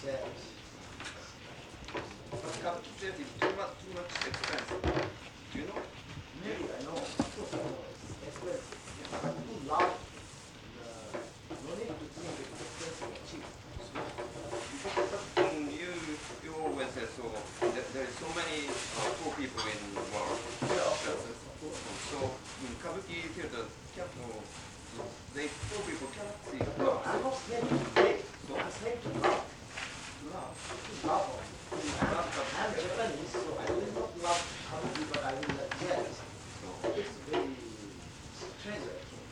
Yes. Complicated, too much expensive. Do you know? Maybe I know. Of course I know. It's expensive. But people love no need to think it's expensive or cheap. You always say so. There is so many poor people in the world. Yeah, of course. So in Kabuki theater, they poor people cannot see. No, I'm not saying to pay. So I'm saying to love. love. Love. I'm Japanese, so I will not love Kabuki, but I will love jazz. So It's very strange actually.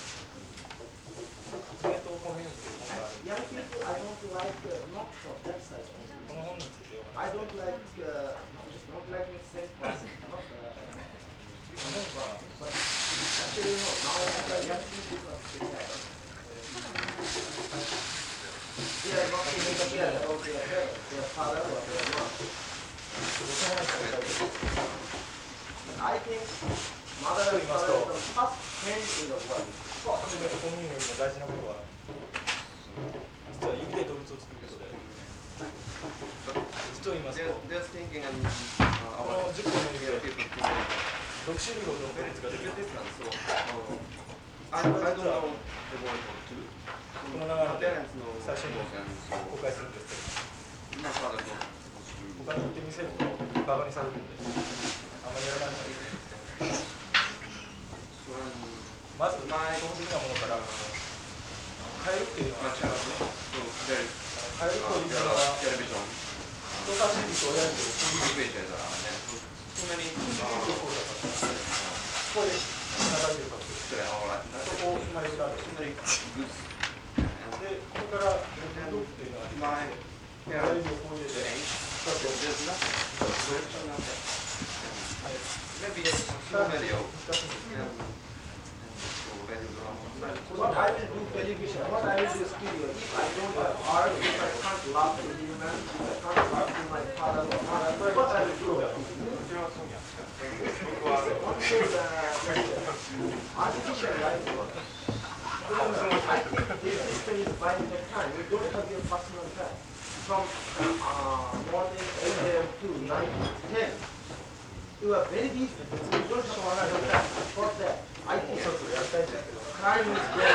Young people, I don't like not from that side. I don't like me same person. But actually no, now young people are very nice. They are not even the parents or their father or their mother. I think mother and father are the first friend in the world. コミュニティの大事なことは実は指で動物を作ることで実を言いますと They're thinking and この10本の指で people 6種類ほどのペレットができる so I don't know the word to この長野で最初に公開するんですけど他に行ってみせるとバカにされるんであんまりやらないのでまず基本的なものからカエルっていうのは違うねカエルというのは人差し指と親指をここで繋がってるかもしれないそこをつないでられるでここからドッっていうのができて親指をこう入れて What I will do television, what I will do studio, if I don't have art, if I can't laugh to the man, if I can't laugh to my father or mother, what I will do? Also artificial life work. I think this system is buying the time. You don't have your personal time. From morning 8 a.m. to 9 10. You are very busy. You don't have another time. For that, I think crime is there.